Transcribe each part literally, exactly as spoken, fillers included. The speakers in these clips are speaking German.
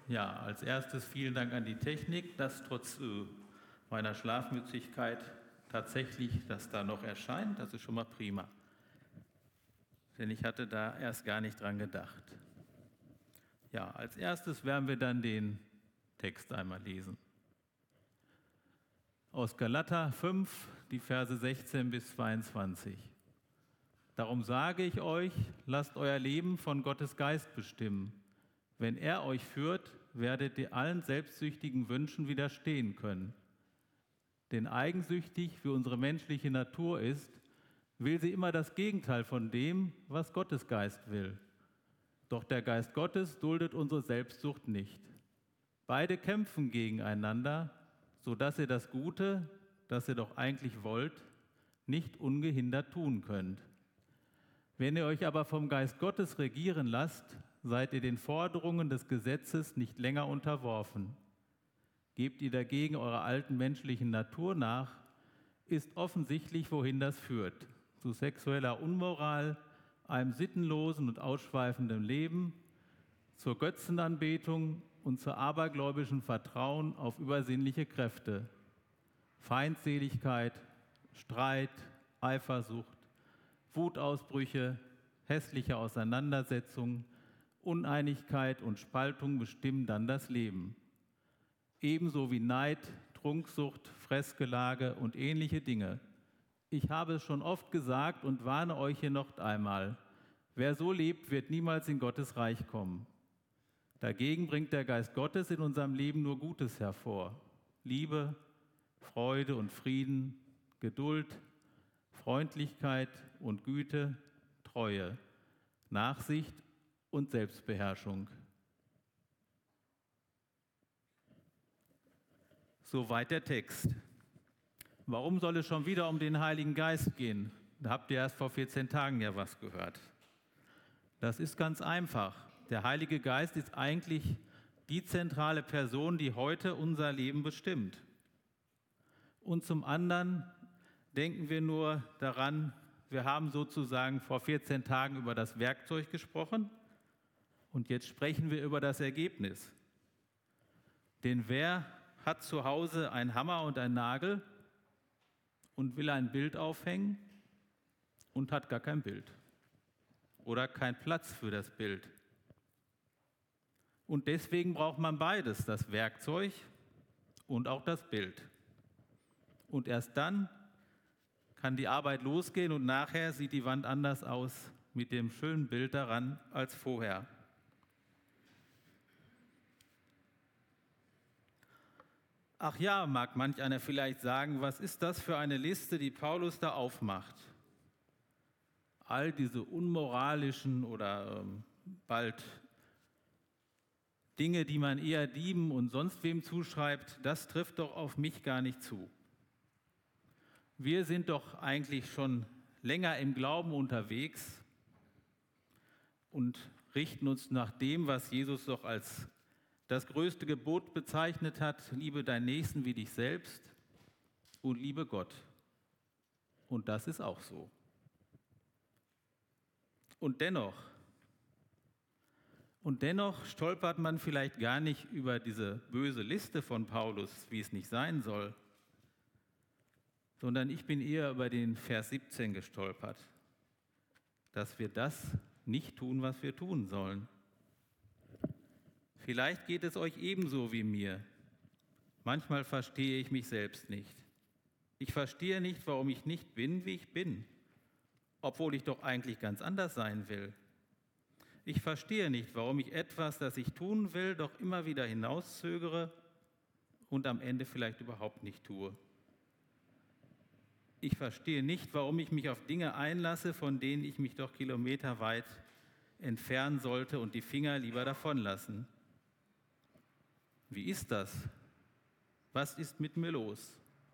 Ja, als erstes vielen Dank an die Technik, dass trotz äh, meiner Schlafmützigkeit tatsächlich das da noch erscheint. Das ist schon mal prima. Denn ich hatte da erst gar nicht dran gedacht. Ja, als erstes werden wir dann den Text einmal lesen. Aus Galater fünf, die Verse sechzehn bis zweiundzwanzig. Darum sage ich euch, lasst euer Leben von Gottes Geist bestimmen. Wenn er euch führt, werdet ihr allen selbstsüchtigen Wünschen widerstehen können. Denn eigensüchtig, wie unsere menschliche Natur ist, will sie immer das Gegenteil von dem, was Gottes Geist will. Doch der Geist Gottes duldet unsere Selbstsucht nicht. Beide kämpfen gegeneinander, sodass ihr das Gute, das ihr doch eigentlich wollt, nicht ungehindert tun könnt. Wenn ihr euch aber vom Geist Gottes regieren lasst, seid ihr den Forderungen des Gesetzes nicht länger unterworfen. Gebt ihr dagegen eurer alten menschlichen Natur nach, ist offensichtlich, wohin das führt: zu sexueller Unmoral, einem sittenlosen und ausschweifenden Leben, zur Götzenanbetung und zur abergläubischen Vertrauen auf übersinnliche Kräfte, Feindseligkeit, Streit, Eifersucht, Wutausbrüche, hässliche Auseinandersetzungen, Uneinigkeit und Spaltung bestimmen dann das Leben. Ebenso wie Neid, Trunksucht, Fressgelage und ähnliche Dinge. Ich habe es schon oft gesagt und warne euch hier noch einmal: Wer so lebt, wird niemals in Gottes Reich kommen. Dagegen bringt der Geist Gottes in unserem Leben nur Gutes hervor: Liebe, Freude und Frieden, Geduld, Freundlichkeit und Güte, Treue, Nachsicht und Selbstbeherrschung. Soweit der Text. Warum soll es schon wieder um den Heiligen Geist gehen? Da habt ihr erst vor vierzehn Tagen ja was gehört. Das ist ganz einfach. Der Heilige Geist ist eigentlich die zentrale Person, die heute unser Leben bestimmt. Und zum anderen denken wir nur daran, wir haben sozusagen vor vierzehn Tagen über das Werkzeug gesprochen und jetzt sprechen wir über das Ergebnis. Denn wer hat zu Hause einen Hammer und einen Nagel und will ein Bild aufhängen und hat gar kein Bild oder keinen Platz für das Bild? Und deswegen braucht man beides, das Werkzeug und auch das Bild. Und erst dann kann die Arbeit losgehen und nachher sieht die Wand anders aus mit dem schönen Bild daran als vorher. Ach ja, mag manch einer vielleicht sagen, was ist das für eine Liste, die Paulus da aufmacht? All diese unmoralischen oder ähm, bald Dinge, die man eher Dieben und sonst wem zuschreibt, das trifft doch auf mich gar nicht zu. Wir sind doch eigentlich schon länger im Glauben unterwegs und richten uns nach dem, was Jesus doch als das größte Gebot bezeichnet hat: Liebe deinen Nächsten wie dich selbst und liebe Gott. Und das ist auch so. Und dennoch, und dennoch stolpert man vielleicht gar nicht über diese böse Liste von Paulus, wie es nicht sein soll, sondern ich bin eher über den Vers siebzehn gestolpert, dass wir das nicht tun, was wir tun sollen. Vielleicht geht es euch ebenso wie mir. Manchmal verstehe ich mich selbst nicht. Ich verstehe nicht, warum ich nicht bin, wie ich bin, obwohl ich doch eigentlich ganz anders sein will. Ich verstehe nicht, warum ich etwas, das ich tun will, doch immer wieder hinauszögere und am Ende vielleicht überhaupt nicht tue. Ich verstehe nicht, warum ich mich auf Dinge einlasse, von denen ich mich doch kilometerweit entfernen sollte und die Finger lieber davon lassen. Wie ist das? Was ist mit mir los?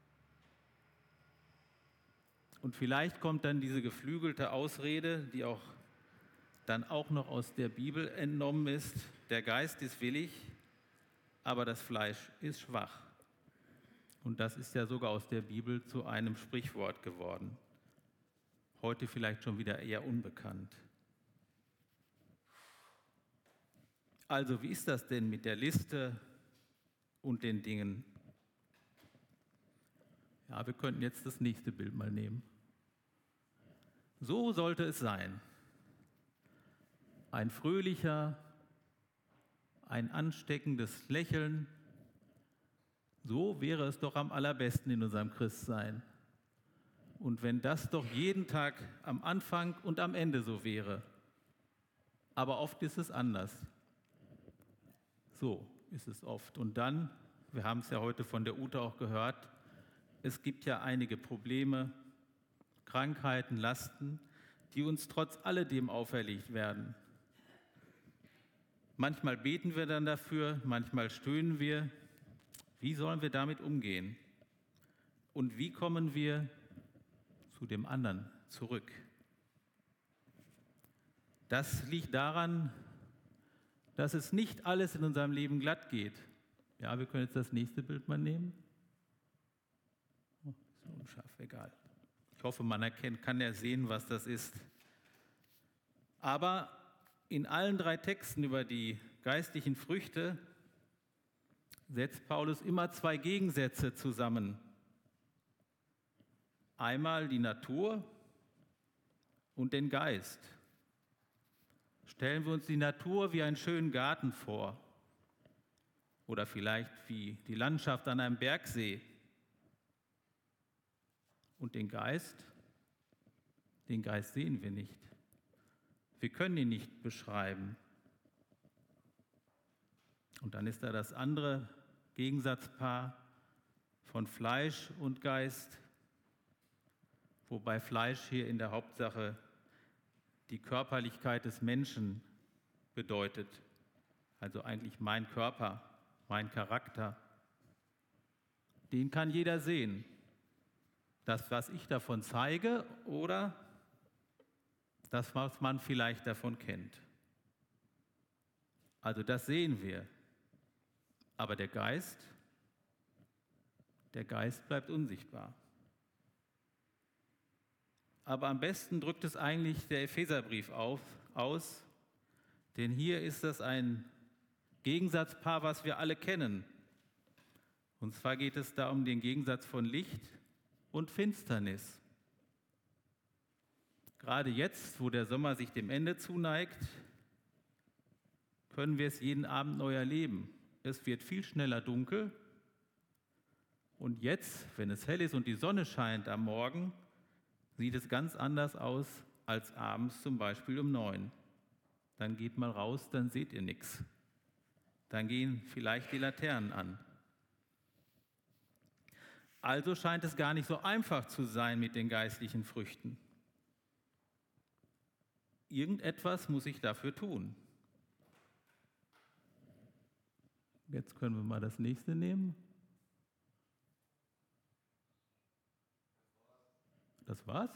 Und vielleicht kommt dann diese geflügelte Ausrede, die auch dann auch noch aus der Bibel entnommen ist: Der Geist ist willig, aber das Fleisch ist schwach. Und das ist ja sogar aus der Bibel zu einem Sprichwort geworden. Heute vielleicht schon wieder eher unbekannt. Also, wie ist das denn mit der Liste und den Dingen? Ja, wir könnten jetzt das nächste Bild mal nehmen. So sollte es sein. Ein fröhlicher, ein ansteckendes Lächeln. So wäre es doch am allerbesten in unserem Christsein. Und wenn das doch jeden Tag am Anfang und am Ende so wäre. Aber oft ist es anders. So ist es oft. Und dann, wir haben es ja heute von der Ute auch gehört, es gibt ja einige Probleme, Krankheiten, Lasten, die uns trotz alledem auferlegt werden. Manchmal beten wir dann dafür, manchmal stöhnen wir. Wie sollen wir damit umgehen? Und wie kommen wir zu dem anderen zurück? Das liegt daran, dass es nicht alles in unserem Leben glatt geht. Ja, wir können jetzt das nächste Bild mal nehmen. Oh, ist unscharf, egal. Ich hoffe, man erkennt, kann ja sehen, was das ist. Aber in allen drei Texten über die geistlichen Früchte setzt Paulus immer zwei Gegensätze zusammen. Einmal die Natur und den Geist. Stellen wir uns die Natur wie einen schönen Garten vor oder vielleicht wie die Landschaft an einem Bergsee. Und den Geist, den Geist sehen wir nicht. Wir können ihn nicht beschreiben. Und dann ist da das andere Gegensatzpaar von Fleisch und Geist, wobei Fleisch hier in der Hauptsache die Körperlichkeit des Menschen bedeutet, also eigentlich mein Körper, mein Charakter. Den kann jeder sehen. Das, was ich davon zeige oder das, was man vielleicht davon kennt. Also das sehen wir. Aber der Geist, der Geist bleibt unsichtbar. Aber am besten drückt es eigentlich der Epheserbrief auf, aus, denn hier ist das ein Gegensatzpaar, was wir alle kennen. Und zwar geht es da um den Gegensatz von Licht und Finsternis. Gerade jetzt, wo der Sommer sich dem Ende zuneigt, können wir es jeden Abend neu erleben. Es wird viel schneller dunkel und jetzt, wenn es hell ist und die Sonne scheint am Morgen, sieht es ganz anders aus als abends zum Beispiel um neun. Dann geht mal raus, dann seht ihr nichts. Dann gehen vielleicht die Laternen an. Also scheint es gar nicht so einfach zu sein mit den geistlichen Früchten. Irgendetwas muss ich dafür tun. Jetzt können wir mal das nächste nehmen. Das war's?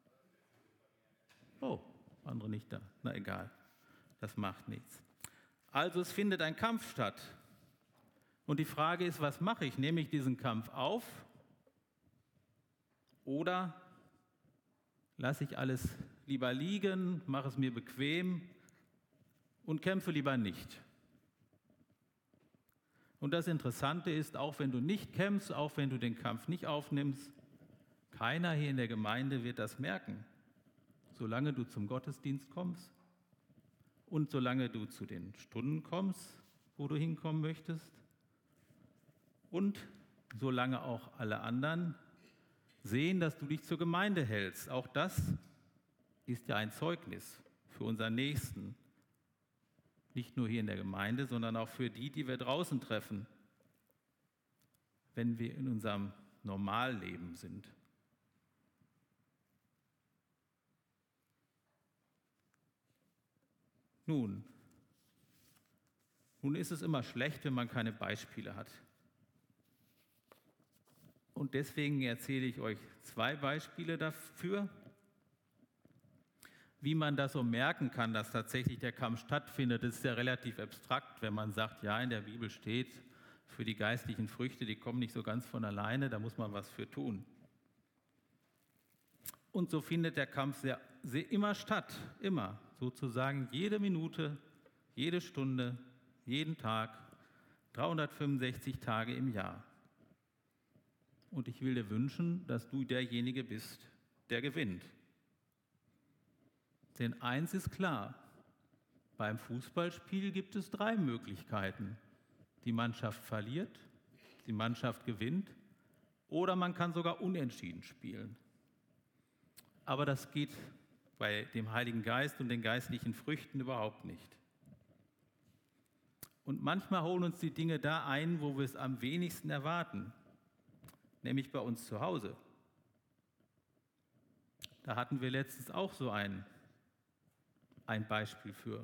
Oh, andere nicht da. Na egal, das macht nichts. Also es findet ein Kampf statt. Und die Frage ist, was mache ich? Nehme ich diesen Kampf auf oder lasse ich alles lieber liegen, mache es mir bequem und kämpfe lieber nicht? Und das Interessante ist, auch wenn du nicht kämpfst, auch wenn du den Kampf nicht aufnimmst, keiner hier in der Gemeinde wird das merken, solange du zum Gottesdienst kommst und solange du zu den Stunden kommst, wo du hinkommen möchtest und solange auch alle anderen sehen, dass du dich zur Gemeinde hältst. Auch das ist ja ein Zeugnis für unseren Nächsten. Nicht nur hier in der Gemeinde, sondern auch für die, die wir draußen treffen, wenn wir in unserem Normalleben sind. Nun, nun ist es immer schlecht, wenn man keine Beispiele hat. Und deswegen erzähle ich euch zwei Beispiele dafür, wie man das so merken kann, dass tatsächlich der Kampf stattfindet. Das ist ja relativ abstrakt, wenn man sagt, ja, in der Bibel steht, für die geistlichen Früchte, die kommen nicht so ganz von alleine, da muss man was für tun. Und so findet der Kampf sehr, sehr immer statt, immer, sozusagen jede Minute, jede Stunde, jeden Tag, dreihundertfünfundsechzig Tage im Jahr. Und ich will dir wünschen, dass du derjenige bist, der gewinnt. Denn eins ist klar, beim Fußballspiel gibt es drei Möglichkeiten. Die Mannschaft verliert, die Mannschaft gewinnt oder man kann sogar unentschieden spielen. Aber das geht bei dem Heiligen Geist und den geistlichen Früchten überhaupt nicht. Und manchmal holen uns die Dinge da ein, wo wir es am wenigsten erwarten, nämlich bei uns zu Hause. Da hatten wir letztens auch so ein, ein Beispiel für.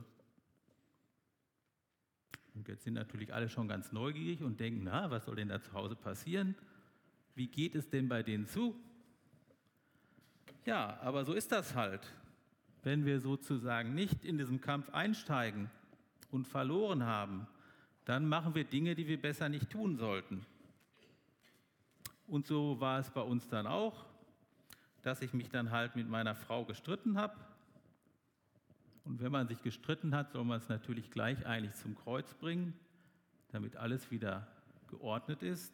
Und jetzt sind natürlich alle schon ganz neugierig und denken, na, was soll denn da zu Hause passieren? Wie geht es denn bei denen zu? Ja, aber so ist das halt. Wenn wir sozusagen nicht in diesen Kampf einsteigen und verloren haben, dann machen wir Dinge, die wir besser nicht tun sollten. Und so war es bei uns dann auch, dass ich mich dann halt mit meiner Frau gestritten habe. Und wenn man sich gestritten hat, soll man es natürlich gleich eigentlich zum Kreuz bringen, damit alles wieder geordnet ist.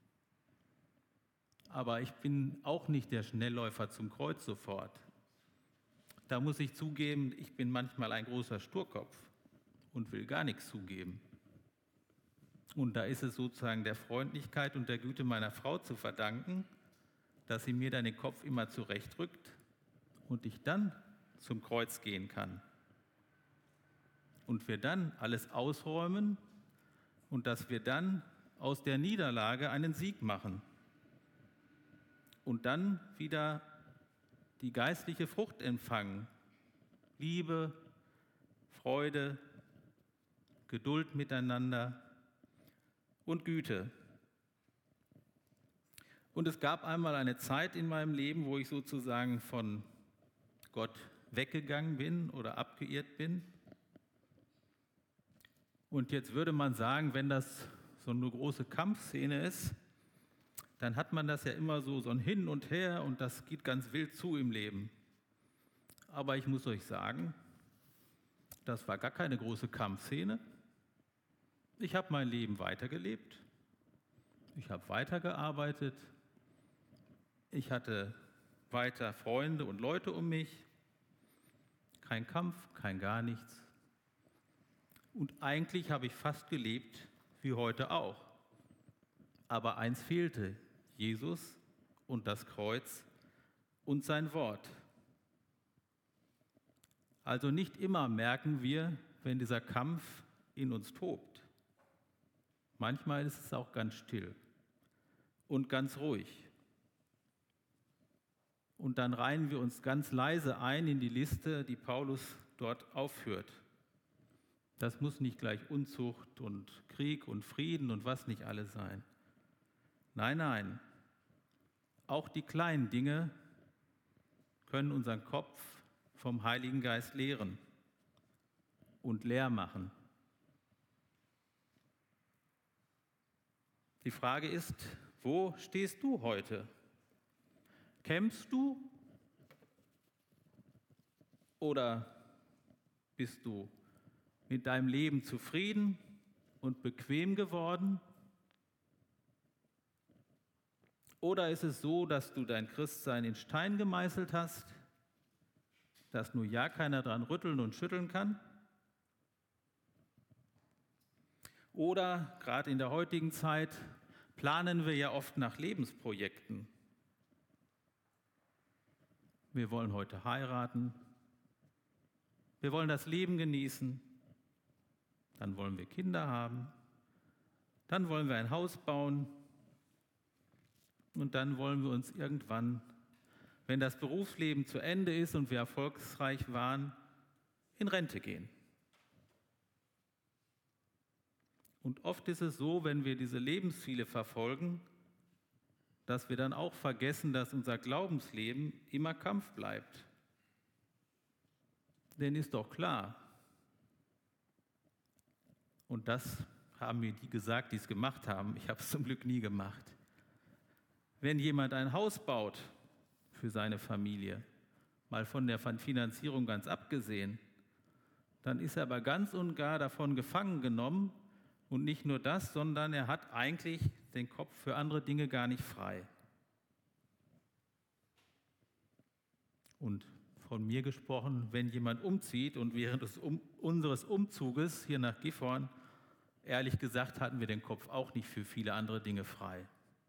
Aber ich bin auch nicht der Schnellläufer zum Kreuz sofort. Da muss ich zugeben, ich bin manchmal ein großer Sturkopf und will gar nichts zugeben. Und da ist es sozusagen der Freundlichkeit und der Güte meiner Frau zu verdanken, dass sie mir dann den Kopf immer zurechtrückt und ich dann zum Kreuz gehen kann. Und wir dann alles ausräumen und dass wir dann aus der Niederlage einen Sieg machen. Und dann wieder die geistliche Frucht empfangen. Liebe, Freude, Geduld miteinander und Güte. Und es gab einmal eine Zeit in meinem Leben, wo ich sozusagen von Gott weggegangen bin oder abgeirrt bin. Und jetzt würde man sagen, wenn das so eine große Kampfszene ist, dann hat man das ja immer so, so ein Hin und Her und das geht ganz wild zu im Leben. Aber ich muss euch sagen, das war gar keine große Kampfszene. Ich habe mein Leben weitergelebt, ich habe weitergearbeitet, ich hatte weiter Freunde und Leute um mich, kein Kampf, kein gar nichts. Und eigentlich habe ich fast gelebt wie heute auch. Aber eins fehlte, Jesus und das Kreuz und sein Wort. Also nicht immer merken wir, wenn dieser Kampf in uns tobt. Manchmal ist es auch ganz still und ganz ruhig. Und dann reihen wir uns ganz leise ein in die Liste, die Paulus dort aufführt. Das muss nicht gleich Unzucht und Krieg und Frieden und was nicht alles sein. Nein, nein, auch die kleinen Dinge können unseren Kopf vom Heiligen Geist leeren und leer machen. Die Frage ist, wo stehst du heute? Kämpfst du oder bist du mit deinem Leben zufrieden und bequem geworden? Oder ist es so, dass du dein Christsein in Stein gemeißelt hast, dass nur ja keiner dran rütteln und schütteln kann? Oder gerade in der heutigen Zeit planen wir ja oft nach Lebensprojekten. Wir wollen heute heiraten, wir wollen das Leben genießen, dann wollen wir Kinder haben, dann wollen wir ein Haus bauen und dann wollen wir uns irgendwann, wenn das Berufsleben zu Ende ist und wir erfolgreich waren, in Rente gehen. Und oft ist es so, wenn wir diese Lebensziele verfolgen, dass wir dann auch vergessen, dass unser Glaubensleben immer Kampf bleibt. Denn ist doch klar, und das haben mir die gesagt, die es gemacht haben, ich habe es zum Glück nie gemacht. Wenn jemand ein Haus baut für seine Familie, mal von der Finanzierung ganz abgesehen, dann ist er aber ganz und gar davon gefangen genommen. Und nicht nur das, sondern er hat eigentlich den Kopf für andere Dinge gar nicht frei. Und von mir gesprochen, wenn jemand umzieht und während des um, unseres Umzuges hier nach Gifhorn, ehrlich gesagt, hatten wir den Kopf auch nicht für viele andere Dinge frei.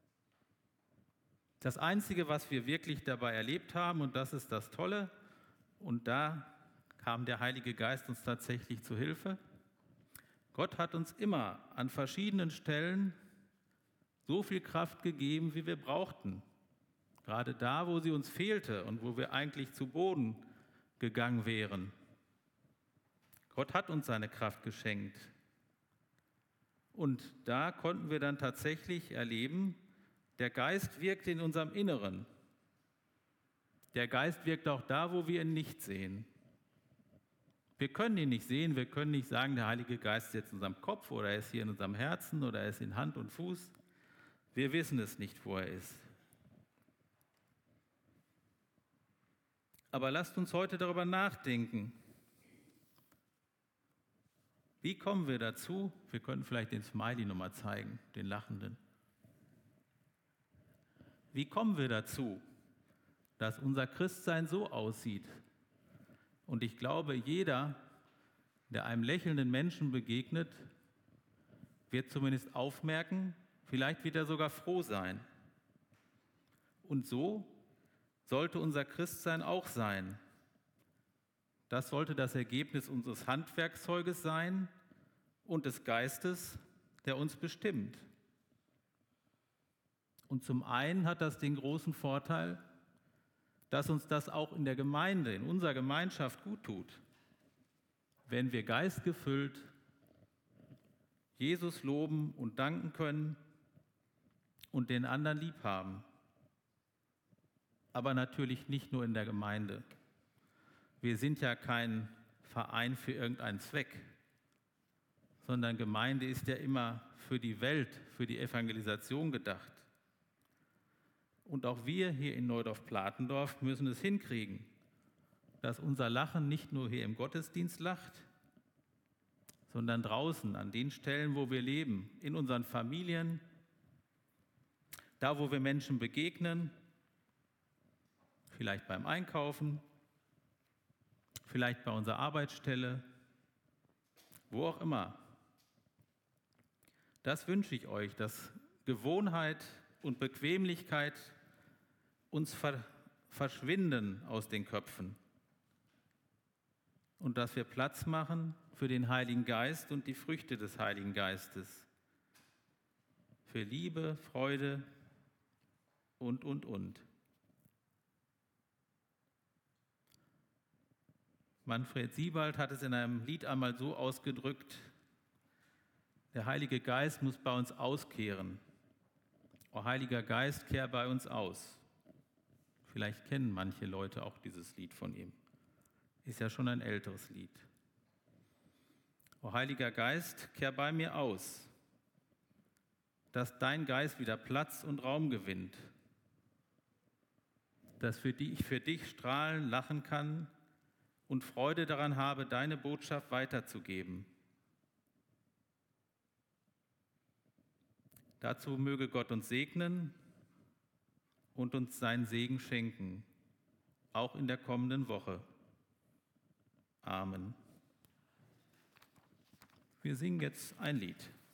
Das Einzige, was wir wirklich dabei erlebt haben, und das ist das Tolle, und da kam der Heilige Geist uns tatsächlich zu Hilfe. Gott hat uns immer an verschiedenen Stellen so viel Kraft gegeben, wie wir brauchten. Gerade da, wo sie uns fehlte und wo wir eigentlich zu Boden gegangen wären. Gott hat uns seine Kraft geschenkt. Und da konnten wir dann tatsächlich erleben, der Geist wirkt in unserem Inneren. Der Geist wirkt auch da, wo wir ihn nicht sehen. Wir können ihn nicht sehen, wir können nicht sagen, der Heilige Geist ist jetzt in unserem Kopf oder er ist hier in unserem Herzen oder er ist in Hand und Fuß. Wir wissen es nicht, wo er ist. Aber lasst uns heute darüber nachdenken. Wie kommen wir dazu? Wir können vielleicht den Smiley nochmal zeigen, den Lachenden. Wie kommen wir dazu, dass unser Christsein so aussieht? Und ich glaube, jeder, der einem lächelnden Menschen begegnet, wird zumindest aufmerken, vielleicht wird er sogar froh sein. Und so sollte unser Christsein auch sein. Das sollte das Ergebnis unseres Handwerkszeuges sein und des Geistes, der uns bestimmt. Und zum einen hat das den großen Vorteil, dass uns das auch in der Gemeinde, in unserer Gemeinschaft gut tut, wenn wir geistgefüllt Jesus loben und danken können und den anderen lieb haben. Aber natürlich nicht nur in der Gemeinde. Wir sind ja kein Verein für irgendeinen Zweck, sondern Gemeinde ist ja immer für die Welt, für die Evangelisation gedacht. Und auch wir hier in Neudorf-Platendorf müssen es hinkriegen, dass unser Lachen nicht nur hier im Gottesdienst lacht, sondern draußen an den Stellen, wo wir leben, in unseren Familien, da, wo wir Menschen begegnen, vielleicht beim Einkaufen, vielleicht bei unserer Arbeitsstelle, wo auch immer. Das wünsche ich euch, dass Gewohnheit und Bequemlichkeit uns ver- verschwinden aus den Köpfen und dass wir Platz machen für den Heiligen Geist und die Früchte des Heiligen Geistes, für Liebe, Freude und, und, und. Manfred Siebald hat es in einem Lied einmal so ausgedrückt: Der Heilige Geist muss bei uns auskehren. O Heiliger Geist, kehr bei uns aus. Vielleicht kennen manche Leute auch dieses Lied von ihm. Ist ja schon ein älteres Lied. O Heiliger Geist, kehr bei mir aus, dass dein Geist wieder Platz und Raum gewinnt, dass für die ich für dich strahlen, lachen kann und Freude daran habe, deine Botschaft weiterzugeben. Dazu möge Gott uns segnen und uns seinen Segen schenken, auch in der kommenden Woche. Amen. Wir singen jetzt ein Lied.